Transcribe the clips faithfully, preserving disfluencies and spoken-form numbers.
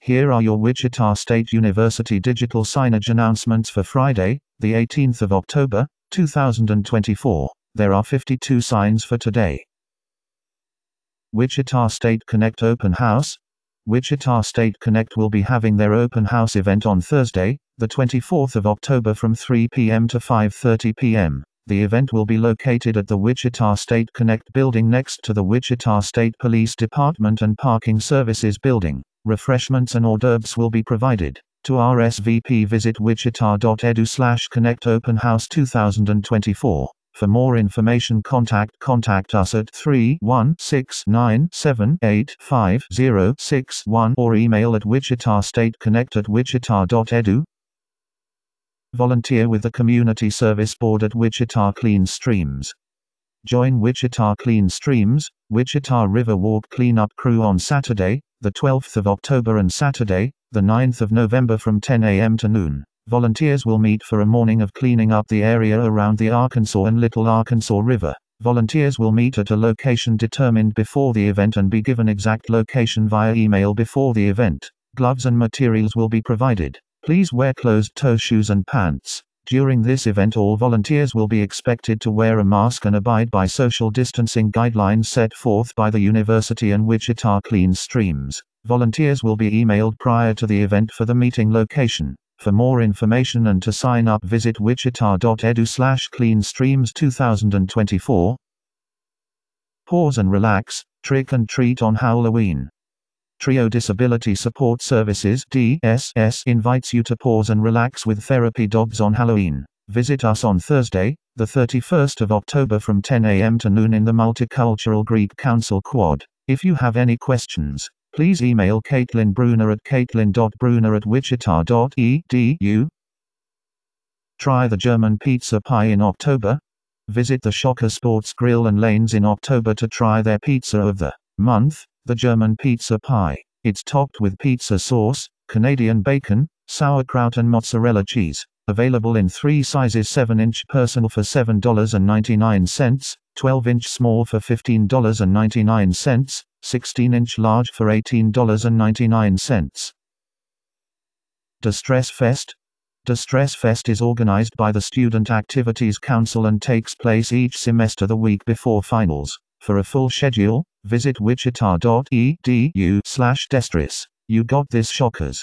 Here are your Wichita State University digital signage announcements for Friday, the eighteenth of October, two thousand twenty-four. There are fifty-two signs for today. Wichita State Connect Open House. Wichita State Connect will be having their open house event on Thursday, the twenty-fourth of October from three p m to five thirty p m The event will be located at the Wichita State Connect building next to the Wichita State Police Department and Parking Services building. Refreshments and hors d'oeuvres will be provided. To R S V P visit wichita dot edu slash connect open house two thousand twenty-four. For more information contact contact us at three one six nine seven eight five zero six one or email at wichitastateconnect at wichita dot edu. Volunteer with the Community Service Board at Wichita Clean Streams. Join Wichita Clean Streams, Wichita River Walk Cleanup Crew on Saturday, the twelfth of October and Saturday, the ninth of November from ten a m to noon. Volunteers will meet for a morning of cleaning up the area around the Arkansas and Little Arkansas River. Volunteers will meet at a location determined before the event and be given exact location via email before the event. Gloves and materials will be provided. Please wear closed-toe shoes and pants. During this event, all volunteers will be expected to wear a mask and abide by social distancing guidelines set forth by the university and Wichita Clean Streams. Volunteers will be emailed prior to the event for the meeting location. For more information and to sign up, visit wichita dot edu slash clean streams two thousand twenty-four. Pause and relax, trick and treat on Halloween. Trio Disability Support Services D S S invites you to pause and relax with therapy dogs on Halloween. Visit us on Thursday, the thirty-first of October from ten a m to noon in the Multicultural Greek Council Quad. If you have any questions, please email Caitlin Bruner at caitlin dot bruner at wichita dot e d u. Try the German pizza pie in October. Visit the Shocker Sports Grill and Lanes in October to try their pizza of the month, the German pizza pie. It's topped with pizza sauce, Canadian bacon, sauerkraut and mozzarella cheese. Available in three sizes: seven inch personal for seven dollars and ninety-nine cents, twelve inch small for fifteen dollars and ninety-nine cents, sixteen inch large for eighteen dollars and ninety-nine cents. Distress Fest. Distress Fest is organized by the Student Activities Council and takes place each semester the week before finals. For a full schedule, visit wichita dot e d u slash destress. You got this, Shockers.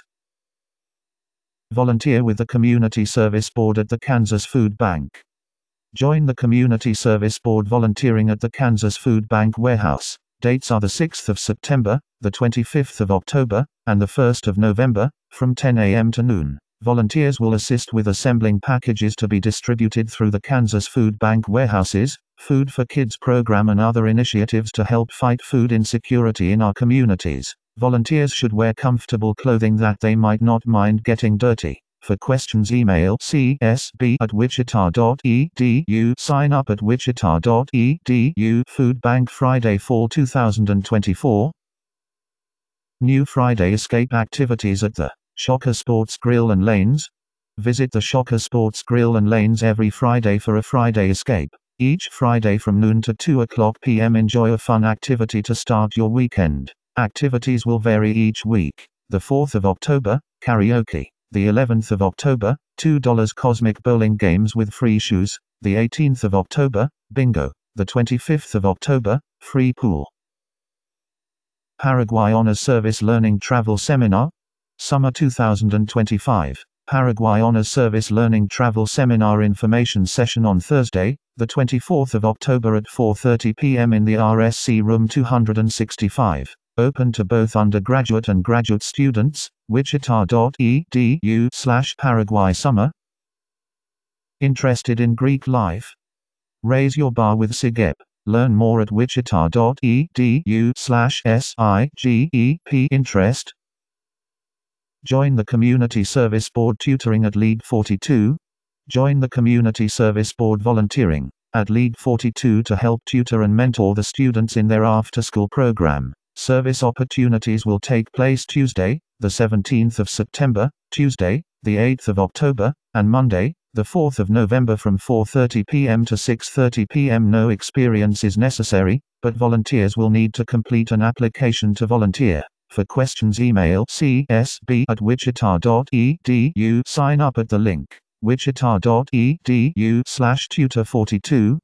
Volunteer with the Community Service Board at the Kansas Food Bank. Join the Community Service Board volunteering at the Kansas Food Bank warehouse. Dates are the sixth of September, the twenty-fifth of October, and the first of November, from ten a m to noon. Volunteers will assist with assembling packages to be distributed through the Kansas Food Bank warehouses, Food for Kids program and other initiatives to help fight food insecurity in our communities. Volunteers should wear comfortable clothing that they might not mind getting dirty. For questions, email c s b at wichita dot e d u. Sign up at wichita dot e d u. Food Bank Friday Fall two thousand twenty-four. New Friday Escape activities at the Shocker Sports Grill and Lanes. Visit the Shocker Sports Grill and Lanes every Friday for a Friday escape. Each Friday from noon to two o'clock p m enjoy a fun activity to start your weekend. Activities will vary each week. The fourth of October, karaoke. The eleventh of October, two dollar Cosmic Bowling games with free shoes. The eighteenth of October, bingo. The twenty-fifth of October, free pool. Paraguay Honors Service Learning Travel Seminar. Summer two thousand twenty-five. Paraguay Honors Service Learning Travel Seminar information session on Thursday, the twenty-fourth of October at four thirty p m in the R S C room two hundred sixty-five. Open to both undergraduate and graduate students. wichita dot e d u slash Paraguay Summer. Interested in Greek life? Raise your bar with SIGEP. Learn more at wichita dot e d u slash S I G E P interest. Join the Community Service Board tutoring at Lead forty-two. Join the Community Service Board volunteering at Lead forty-two to help tutor and mentor the students in their after-school program. Service opportunities will take place Tuesday, the seventeenth of September, Tuesday, the eighth of October, and Monday, the fourth of November from four thirty p m to six thirty p m No experience is necessary, but volunteers will need to complete an application to volunteer. For questions email c s b at wichita dot e d u. Sign up at the link wichita dot e d u slash tutor forty-two.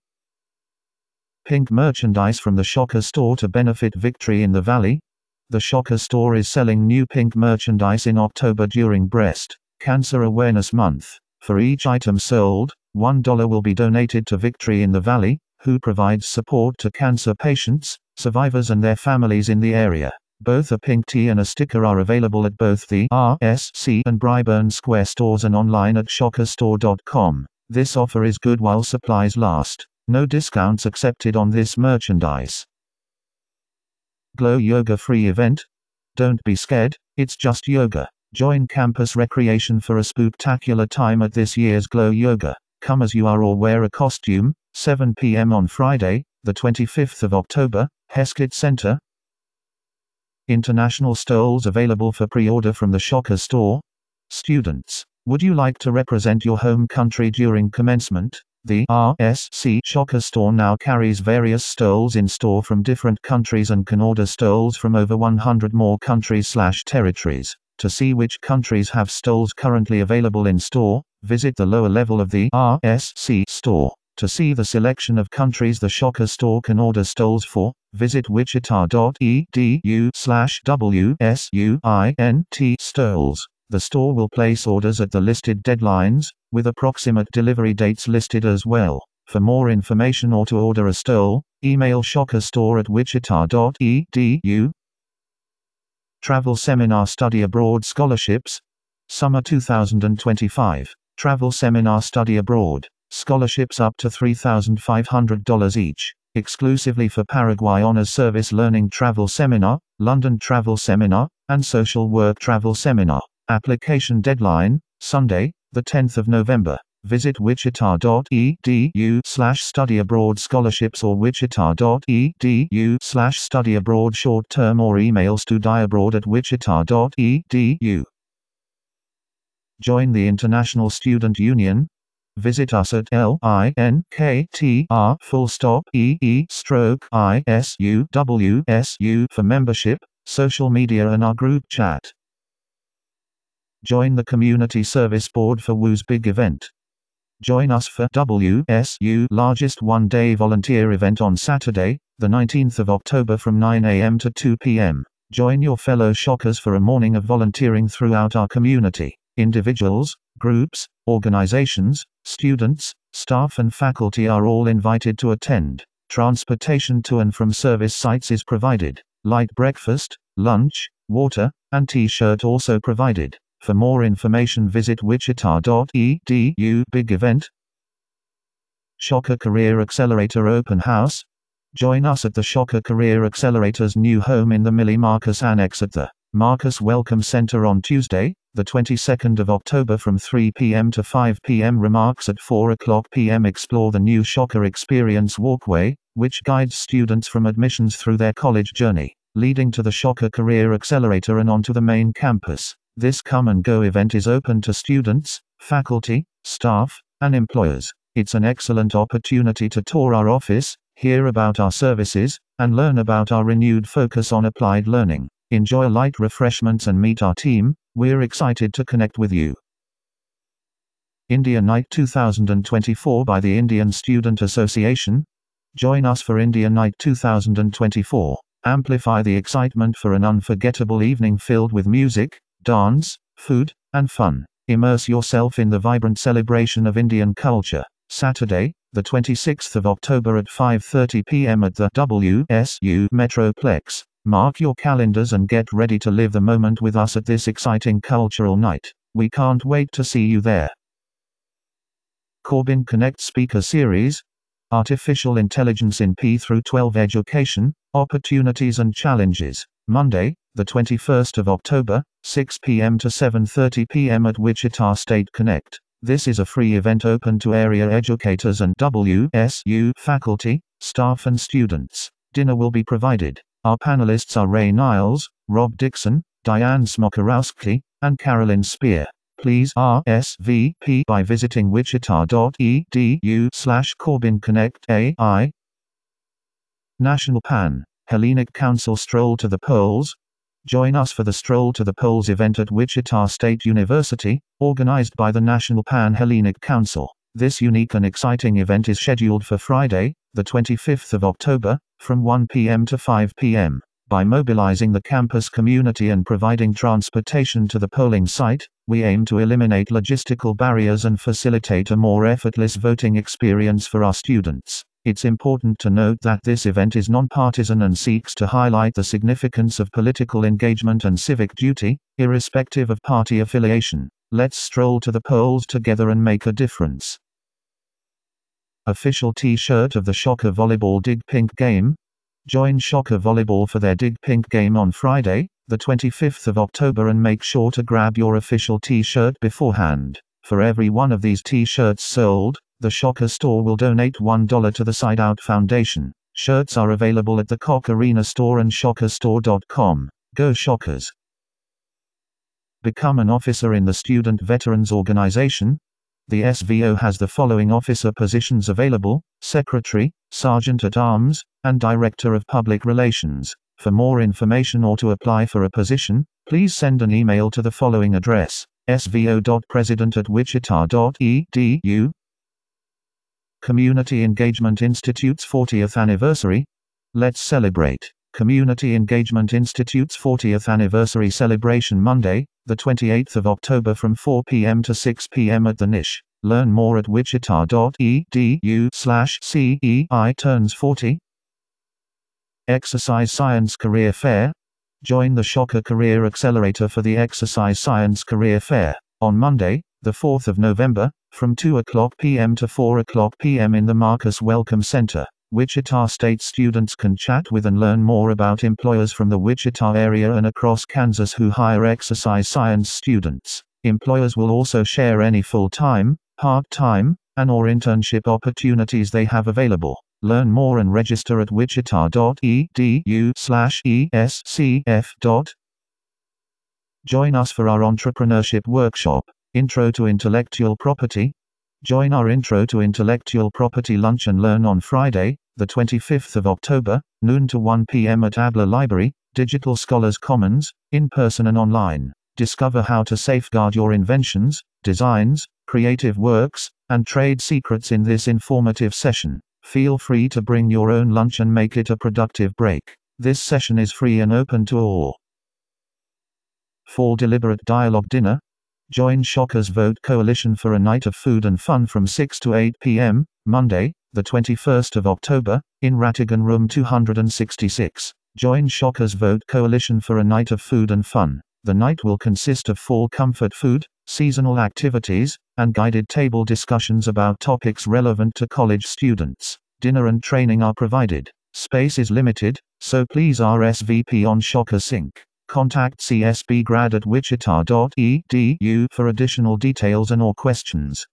Pink merchandise from the Shocker store to benefit Victory in the Valley. The Shocker store is selling new pink merchandise in October during Breast Cancer Awareness Month. For each item sold, one dollar will be donated to Victory in the Valley, who provides support to cancer patients, survivors and their families in the area. Both a pink tee and a sticker are available at both the R S C and Bryburn Square stores and online at shocker store dot com. This offer is good while supplies last. No discounts accepted on this merchandise. Glow Yoga free event? Don't be scared, it's just yoga. Join Campus Recreation for a spooktacular time at this year's Glow Yoga. Come as you are or wear a costume. seven p m on Friday, the twenty-fifth of October, Heskett Center. International stoles available for pre-order from the Shocker store. Students, would you like to represent your home country during commencement? The R S C Shocker store now carries various stoles in store from different countries and can order stoles from over one hundred more countries slash territories. To see which countries have stoles currently available in store, visit the lower level of the R S C store. To see the selection of countries the Shocker store can order stoles for, visit wichita dot e d u slash w s u i n t stoles. The store will place orders at the listed deadlines, with approximate delivery dates listed as well. For more information or to order a stole, email shockerstore at wichita dot e d u. Travel Seminar Study Abroad Scholarships. Summer two thousand twenty-five. Travel Seminar Study Abroad. Scholarships up to three thousand five hundred dollars each. Exclusively for Paraguay Honors Service Learning Travel Seminar, London Travel Seminar, and Social Work Travel Seminar. Application deadline, Sunday, the tenth of November. Visit wichita dot e d u slash study abroad scholarships or wichita dot e d u slash study abroad short term or email studyabroad at wichita dot e d u. Join the International Student Union. Visit us at linktr full stop ee stroke isuwsu for membership, social media and our group chat. Join the Community Service Board for W U's big event. Join us for W S U largest one-day volunteer event on Saturday, the nineteenth of October from nine a m to two p m Join your fellow Shockers for a morning of volunteering throughout our community. Individuals, groups, organizations, students, staff and faculty are all invited to attend. Transportation to and from service sites is provided. Light breakfast, lunch, water, and t-shirt also provided. For more information visit wichita dot e d u. Big event. Shocker Career Accelerator Open House. Join us at the Shocker Career Accelerator's new home in the Millie Marcus Annex at the Marcus Welcome Center on Tuesday, the twenty-second of October from three p m to five p m Remarks at four o'clock p m Explore the new Shocker Experience Walkway, which guides students from admissions through their college journey, leading to the Shocker Career Accelerator and onto the main campus. This come and go event is open to students, faculty, staff, and employers. It's an excellent opportunity to tour our office, hear about our services, and learn about our renewed focus on applied learning. Enjoy light refreshments and meet our team. We're excited to connect with you. India Night two thousand twenty-four by the Indian Student Association. Join us for India Night two thousand twenty-four. Amplify the excitement for an unforgettable evening filled with music, dance, food, and fun. Immerse yourself in the vibrant celebration of Indian culture. Saturday, the twenty-sixth of October at five thirty p m at the W S U Metroplex. Mark your calendars and get ready to live the moment with us at this exciting cultural night. We can't wait to see you there. Corbin Connect Speaker Series. Artificial Intelligence in P through twelve Education, Opportunities and Challenges. Monday, the twenty-first of October, six p m to seven thirty p m at Wichita State Connect. This is a free event open to area educators and W S U faculty, staff and students. Dinner will be provided. Our panelists are Ray Niles, Rob Dixon, Diane Smokorowski, and Carolyn Spear. Please R S V P by visiting wichita dot e d u slash Corbin Connect A I. National Pan Hellenic Council Stroll to the Polls. Join us for the Stroll to the Polls event at Wichita State University, organized by the National Pan-Hellenic Council. This unique and exciting event is scheduled for Friday, the twenty-fifth of October, from one p m to five p m By mobilizing the campus community and providing transportation to the polling site, we aim to eliminate logistical barriers and facilitate a more effortless voting experience for our students. It's important to note that this event is nonpartisan and seeks to highlight the significance of political engagement and civic duty, irrespective of party affiliation. Let's stroll to the polls together and make a difference. Official T-shirt of the Shocker Volleyball Dig Pink game. Join Shocker Volleyball for their Dig Pink game on Friday, the twenty-fifth of October, and make sure to grab your official T-shirt beforehand. For every one of these T-shirts sold, the Shocker store will donate one dollar to the Side Out Foundation. Shirts are available at the Koch Arena store and shocker store dot com. Go Shockers! Become an officer in the Student Veterans Organization. The S V O has the following officer positions available: Secretary, Sergeant at Arms, and Director of Public Relations. For more information or to apply for a position, please send an email to the following address: s v o dot president at wichita dot e d u. Community Engagement Institute's fortieth anniversary. Let's celebrate. Community Engagement Institute's fortieth anniversary celebration Monday, the twenty-eighth of October from four p m to six p m at the Niche. Learn more at wichita dot e d u slash c e i turns forty. Exercise Science Career Fair. Join the Shocker Career Accelerator for the Exercise Science Career Fair on Monday, the fourth of November, from two o'clock p m to four o'clock p m in the Marcus Welcome Center. Wichita State students can chat with and learn more about employers from the Wichita area and across Kansas who hire exercise science students. Employers will also share any full-time, part-time, and or internship opportunities they have available. Learn more and register at wichita dot e d u slash e s c f. Join us for our entrepreneurship workshop, Intro to Intellectual Property. Join our Intro to Intellectual Property lunch and learn on Friday, the twenty-fifth of October, noon to one p m at Abler Library, Digital Scholars Commons, in person and online. Discover how to safeguard your inventions, designs, creative works, and trade secrets in this informative session. Feel free to bring your own lunch and make it a productive break. This session is free and open to all. Fall Deliberate Dialogue Dinner. Join Shockers Vote Coalition for a night of food and fun from six to eight p m, Monday, the twenty-first of October, in Rattigan Room two hundred sixty-six. Join Shockers Vote Coalition for a night of food and fun. The night will consist of fall comfort food, seasonal activities, and guided table discussions about topics relevant to college students. Dinner and training are provided. Space is limited, so please R S V P on Shockers Incorporated. Contact C S B grad at wichita dot e d u for additional details and or questions.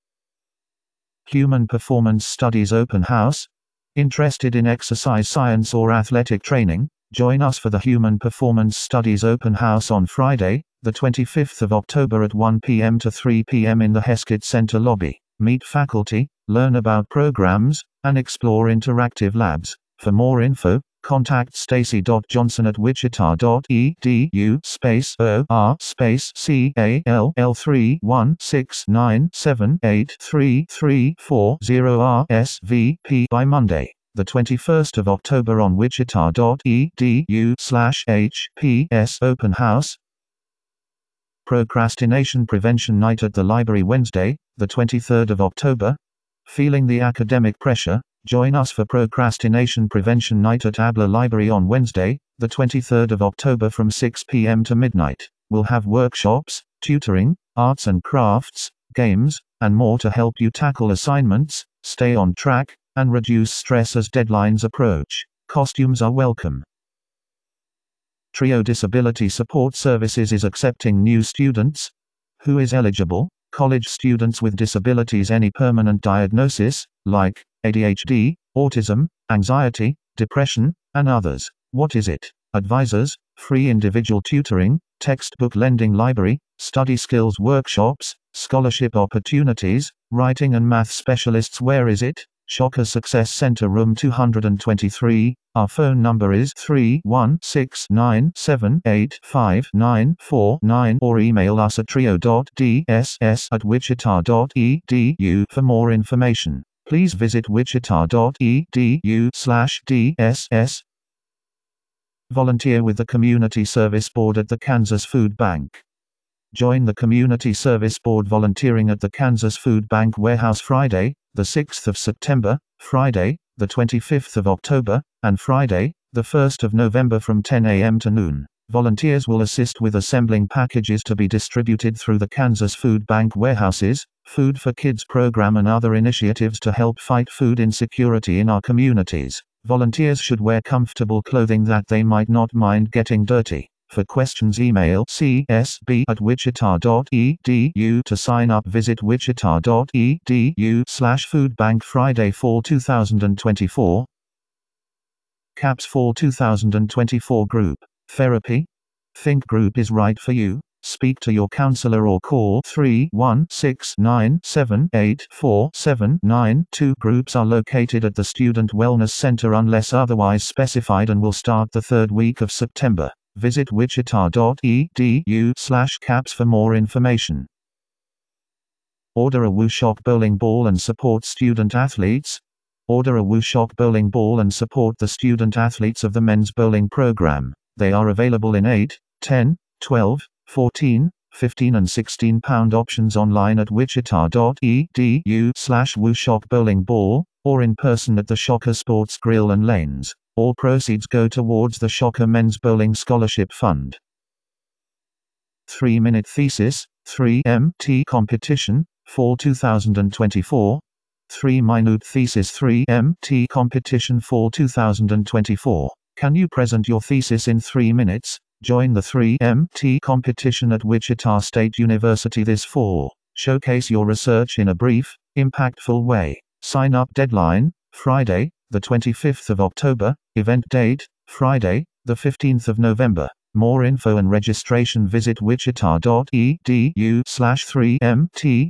Human Performance Studies Open House. Interested in exercise science or athletic training? Join us for the Human Performance Studies Open House on Friday, the twenty-fifth of October at one p m to three p m in the Heskett Center lobby. Meet faculty, learn about programs, and explore interactive labs. For more info, contact stacy dot johnson at wichita dot e d u space o r space c a l l three one six nine seven eight three three four zero R S V P by Monday, the twenty-first of October on wichita dot e d u slash h p s open house. Procrastination Prevention Night at the Library Wednesday, the twenty-third of October. Feeling the academic pressure? Join us for Procrastination Prevention Night at Abler Library on Wednesday, the twenty-third of October from six p m to midnight. We'll have workshops, tutoring, arts and crafts, games, and more to help you tackle assignments, stay on track, and reduce stress as deadlines approach. Costumes are welcome. Trio Disability Support Services is accepting new students. Who is eligible? College students with disabilities, any permanent diagnosis, like A D H D, autism, anxiety, depression, and others. What is it? Advisors, free individual tutoring, textbook lending library, study skills workshops, scholarship opportunities, writing and math specialists. Where is it? Shocker Success Center, room two hundred twenty-three. Our phone number is three one six nine seven eight five nine four nine, or email us at trio dot d s s at wichita dot e d u for more information. Please visit wichita dot e d u slash d s s. Volunteer with the Community Service Board at the Kansas Food Bank. Join the Community Service Board volunteering at the Kansas Food Bank Warehouse Friday, the sixth of September, Friday, the twenty-fifth of October, and Friday, the first of November from ten a m to noon. Volunteers will assist with assembling packages to be distributed through the Kansas Food Bank warehouses, Food for Kids program, and other initiatives to help fight food insecurity in our communities. Volunteers should wear comfortable clothing that they might not mind getting dirty. For questions, email c s b at wichita dot e d u. To sign up, visit wichita dot e d u slash foodbank. Friday, Fall two thousand twenty-four. CAPS Fall two thousand twenty-four Group Therapy. Think group is right for you? Speak to your counselor or call three one six nine seven eight four seven nine two. Groups are located at the Student Wellness Center unless otherwise specified and will start the third week of September. Visit wichita dot e d u slash caps for more information. Order a WooShock bowling ball and support student athletes. Order a WooShock bowling ball and support the student athletes of the men's bowling program. They are available in eight, ten, twelve, fourteen, fifteen and sixteen pound options online at wichita dot e d u slash WooShock bowling ball, or in person at the Shocker Sports Grill and Lanes. All proceeds go towards the Shocker Men's Bowling Scholarship Fund. three minute Thesis, three M T Competition, Fall two thousand twenty-four. three minute Thesis three M T Competition Fall two thousand twenty-four. Can you present your thesis in three minutes? Join the three M T competition at Wichita State University this fall. Showcase your research in a brief, impactful way. Sign up deadline, Friday, the twenty-fifth of October. Event date, Friday, the fifteenth of November. More info and registration, visit wichita dot e d u slash three M T.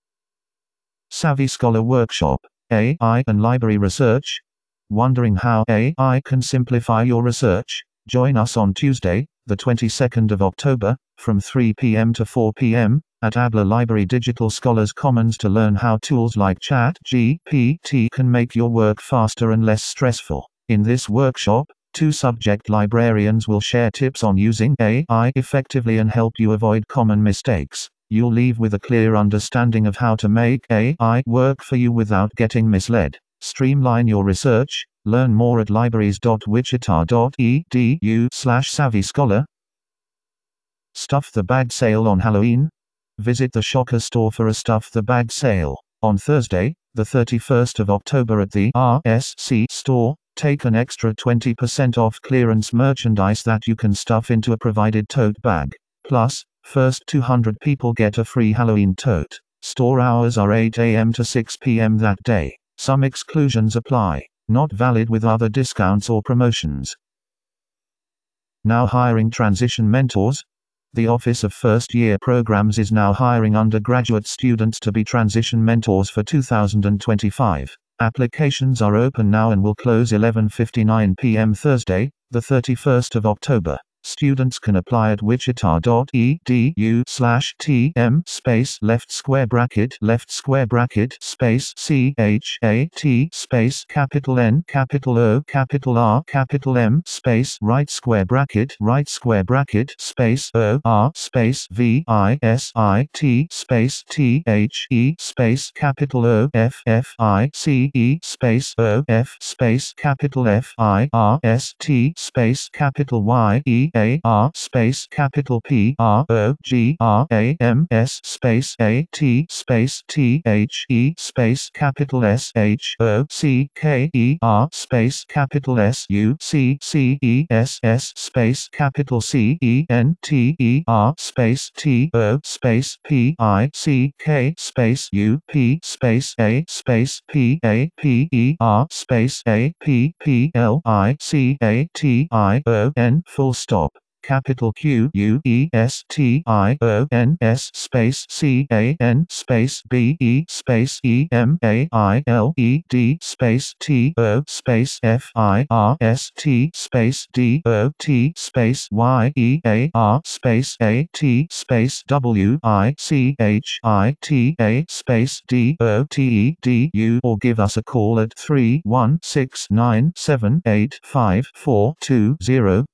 Savvy Scholar Workshop, A I and Library Research. Wondering how A I can simplify your research? Join us on Tuesday, the twenty-second of October, from three p m to four p m, at Adler Library Digital Scholars Commons to learn how tools like Chat G P T can make your work faster and less stressful. In this workshop, two subject librarians will share tips on using A I effectively and help you avoid common mistakes. You'll leave with a clear understanding of how to make A I work for you without getting misled. Streamline your research. Learn more at libraries dot wichita dot e d u slash savvy scholar. Stuff the Bag Sale on Halloween. Visit the Shocker store for a Stuff the Bag sale. On Thursday, the thirty-first of October at the R S C store, take an extra twenty percent off clearance merchandise that you can stuff into a provided tote bag. Plus, first two hundred people get a free Halloween tote. Store hours are eight a m to six p m that day. Some exclusions apply. Not valid with other discounts or promotions. Now hiring transition mentors. The Office of First Year Programs is now hiring undergraduate students to be transition mentors for two thousand twenty-five. Applications are open now and will close eleven fifty-nine p m Thursday, the thirty-first of October. Students can apply at wichita dot e d u slash t m space left square bracket left square bracket space c h a t space capital N capital O capital R capital M space right square bracket right square bracket space O R space v i s i t space t h e space capital O f f i c e space O f space capital F I R S T space capital Y E A R space capital P R O G R A M S space A T space T H E space capital S H O C K E R space capital S U C C E S S space capital C E N T E R space T O space P I C K space U P space A space P A P E R space A P P L I C A T I O N full stop. capital Q U E S T I O N S space C A N space B E space E M A I L E D space T O space F I R S T space D O T space Y E A R space A T space W I C H I T A space D O T E D U, or give us a call at three one six nine seven eight five four two zero.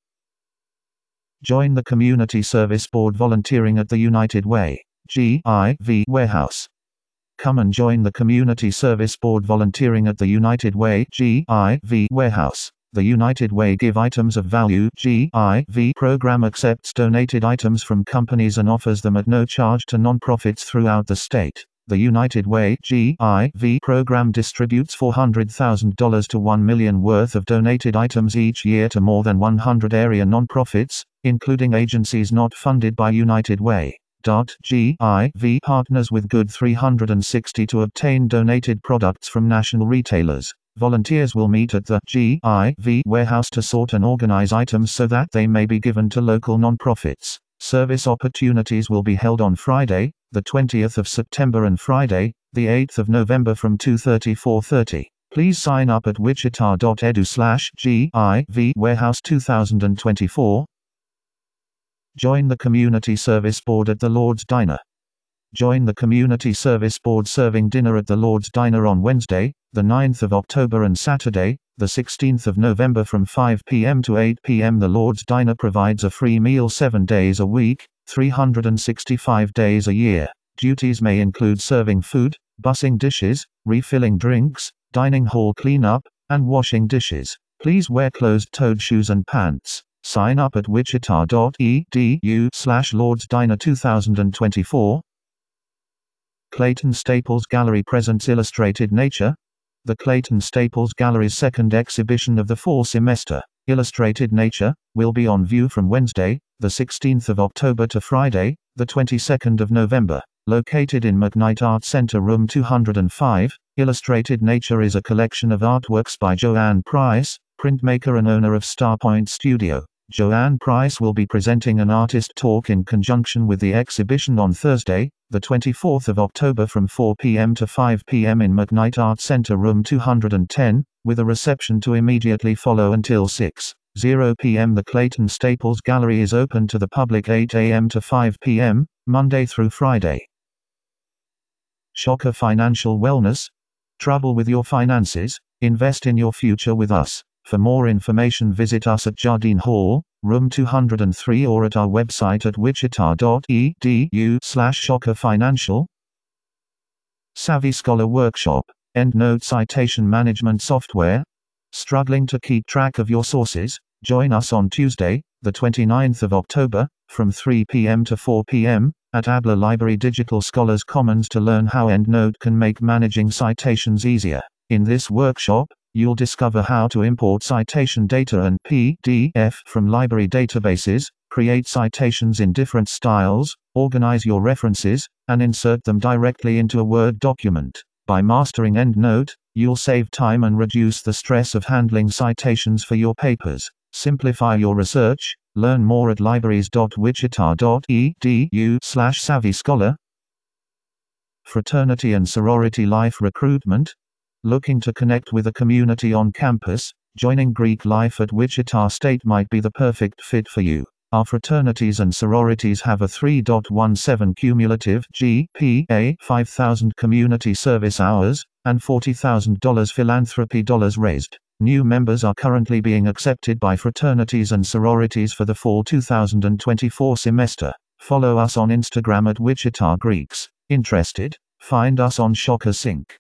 Join the Community Service Board volunteering at the United Way, G I V warehouse. Come and join the Community Service Board volunteering at the United Way, G I V warehouse. The United Way Give Items of Value (G I V) program accepts donated items from companies and offers them at no charge to nonprofits throughout the state. The United Way (G I V) program distributes four hundred thousand dollars to one million dollars worth of donated items each year to more than one hundred area nonprofits, including agencies not funded by United Way. G I V partners with Good three hundred sixty to obtain donated products from national retailers. Volunteers will meet at the G I V warehouse to sort and organize items so that they may be given to local nonprofits. Service opportunities will be held on Friday, the twentieth of September and Friday, the eighth of November from two thirty to four thirty. Please sign up at wichita dot edu slash G I V warehouse two thousand twenty-four. Join the Community Service Board at the Lord's Diner. Join the Community Service Board serving dinner at the Lord's Diner on Wednesday, the ninth of October and Saturday, the sixteenth of November from five p m to eight p m The Lord's Diner provides a free meal seven days a week, three hundred sixty-five days a year. Duties may include serving food, bussing dishes, refilling drinks, dining hall cleanup, and washing dishes. Please wear closed-toed shoes and pants. Sign up at wichita dot edu slash Lord's Diner two thousand twenty-four. Clayton Staples Gallery presents Illustrated Nature. The Clayton Staples Gallery's second exhibition of the fall semester, Illustrated Nature, will be on view from Wednesday, the sixteenth of October to Friday, the twenty-second of November. Located in McKnight Art Center Room two hundred five, Illustrated Nature is a collection of artworks by Joanne Price, printmaker and owner of Starpoint Studio. Joanne Price will be presenting an artist talk in conjunction with the exhibition on Thursday, the twenty-fourth of October from four p m to five p m in McKnight Art Center Room two hundred ten, with a reception to immediately follow until six p m The Clayton Staples Gallery is open to the public eight a m to five p m, Monday through Friday. Shocker Financial Wellness. Trouble with your finances? Invest in your future with us. For more information visit us at Jardine Hall, room two hundred three, or at our website at wichita dot edu slash shocker financial. Savvy Scholar Workshop. EndNote Citation Management Software. Struggling to keep track of your sources? Join us on Tuesday, the twenty-ninth of October, from three p m to four p m, at Abler Library Digital Scholars Commons to learn how EndNote can make managing citations easier. In this workshop, you'll discover how to import citation data and P D F from library databases, create citations in different styles, organize your references, and insert them directly into a Word document. By mastering EndNote, you'll save time and reduce the stress of handling citations for your papers. Simplify your research. Learn more at libraries dot wichita dot edu slash savvy scholar. Fraternity and sorority life recruitment. Looking to connect with a community on campus? Joining Greek life at Wichita State might be the perfect fit for you. Our fraternities and sororities have a three point one seven cumulative G P A, five thousand community service hours, and forty thousand dollars philanthropy dollars raised. New members are currently being accepted by fraternities and sororities for the fall two thousand twenty-four semester. Follow us on Instagram at Wichita Greeks. Interested? Find us on Shocker Sync.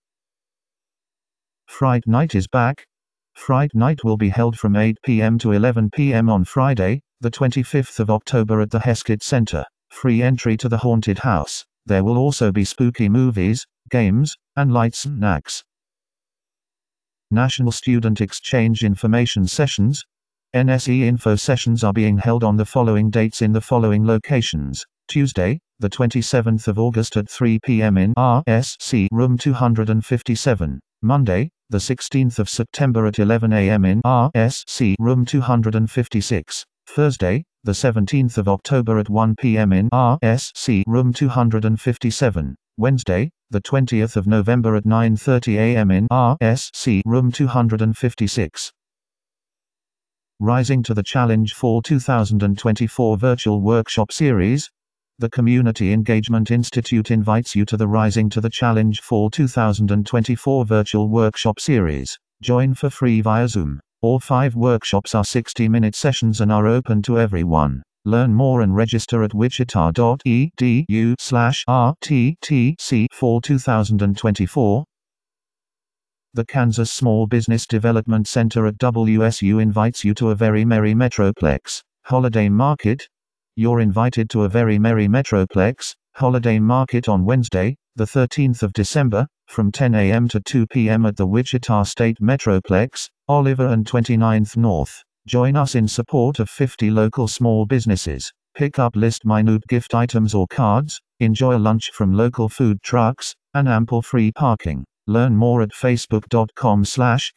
Fright Night is back. Fright Night will be held from eight p m to eleven p m on Friday, the twenty-fifth of October at the Heskett Center. Free entry to the haunted house. There will also be spooky movies, games, and light snacks. National Student Exchange Information Sessions. N S E Info sessions are being held on the following dates in the following locations. Tuesday, the twenty-seventh of August at three p m in R S C Room two hundred fifty-seven. Monday, the sixteenth of September at eleven a m in R S C Room two hundred fifty-six. Thursday, the seventeenth of October at one p m in R S C room two hundred fifty-seven. Wednesday, the twentieth of November at nine thirty a m in R S C room two hundred fifty-six. Rising to the Challenge Fall two thousand twenty-four Virtual Workshop Series. The Community Engagement Institute invites you to the Rising to the Challenge Fall two thousand twenty-four Virtual Workshop Series. Join for free via Zoom. All five workshops are sixty-minute sessions and are open to everyone. Learn more and register at wichita dot e d u slash r t t c fall two thousand twenty-four. The Kansas Small Business Development Center at W S U invites you to a Very Merry Metroplex Holiday Market. You're invited to a Very Merry Metroplex Holiday Market on Wednesday, the thirteenth of December, from ten a m to two p m at the Wichita State Metroplex, Oliver and twenty-ninth North. Join us in support of fifty local small businesses. Pick up list minute gift items or cards, enjoy lunch from local food trucks, and ample free parking. Learn more at facebook.com slash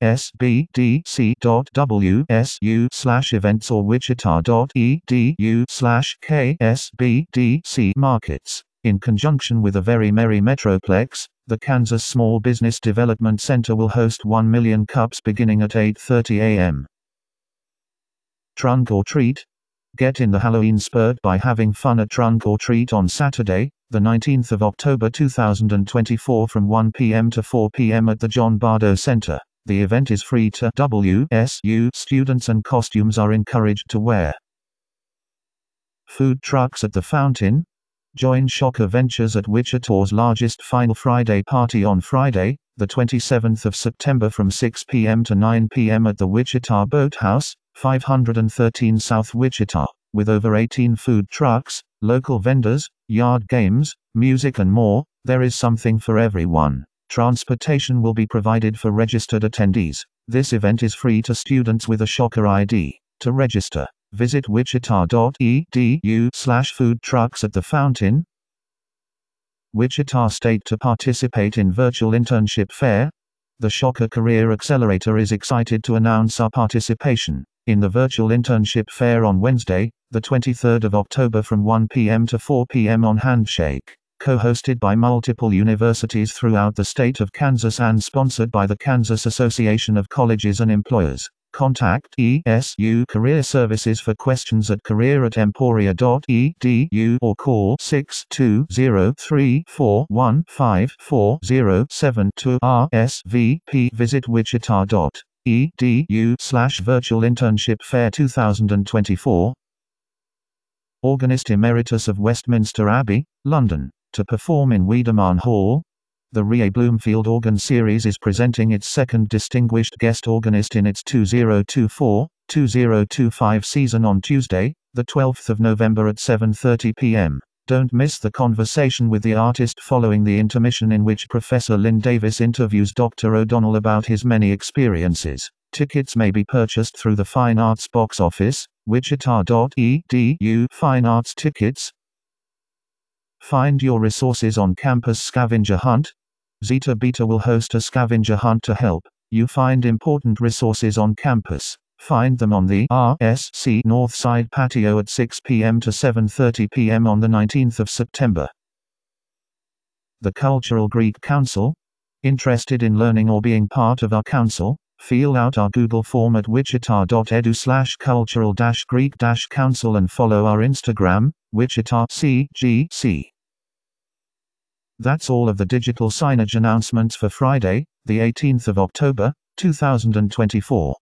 ksbdc.wsu slash events or wichita.edu slash ksbdc markets. In conjunction with a Very Merry Metroplex, the Kansas Small Business Development Center will host one million cups beginning at eight thirty a m Trunk or Treat. Get in the Halloween spirit by having fun at Trunk or Treat on Saturday, the nineteenth of October two thousand twenty-four from one p m to four p m at the John Bardo Center. The event is free to W S U students and costumes are encouraged to wear. Food trucks at the Fountain. Join Shocker Ventures at Wichita's largest Final Friday party on Friday, the twenty-seventh of September from six p m to nine p m at the Wichita Boathouse, five hundred thirteen South Wichita. With over eighteen food trucks, local vendors, yard games, music and more, there is something for everyone. Transportation will be provided for registered attendees. This event is free to students with a Shocker I D. To register, visit wichita.edu slash food trucks at the Fountain. Wichita State to participate in Virtual Internship Fair. The Shocker Career Accelerator is excited to announce our participation in the Virtual Internship Fair on Wednesday, the twenty-third of October from one p m to four p m on Handshake, co-hosted by multiple universities throughout the state of Kansas and sponsored by the Kansas Association of Colleges and Employers. Contact E S U Career Services for questions at career at emporia dot e d u or call six two zero three four one five four zero seven to R S V P. Visit wichita dot e d u slash virtual internship fair two thousand twenty-four. Organist Emeritus of Westminster Abbey, London, to perform in Wiedemann Hall. The Rie Bloomfield Organ Series is presenting its second distinguished guest organist in its two thousand twenty-four to two thousand twenty-five season on Tuesday, the twelfth of November at seven thirty p m Don't miss the conversation with the artist following the intermission, in which Professor Lynn Davis interviews Doctor O'Donnell about his many experiences. Tickets may be purchased through the Fine Arts box office, wichita dot e d u Fine Arts Tickets. Find your resources on campus scavenger hunt. Zeta Beta will host a scavenger hunt to help you find important resources on campus. Find them on the R S C Northside patio at six p m to seven thirty p m on the nineteenth of September. The Cultural Greek Council. Interested in learning or being part of our council? Fill out our Google form at wichita dot e d u slash cultural dash greek dash council and follow our Instagram, Wichita C G C. That's all of the digital signage announcements for Friday, the eighteenth of October, two thousand twenty-four.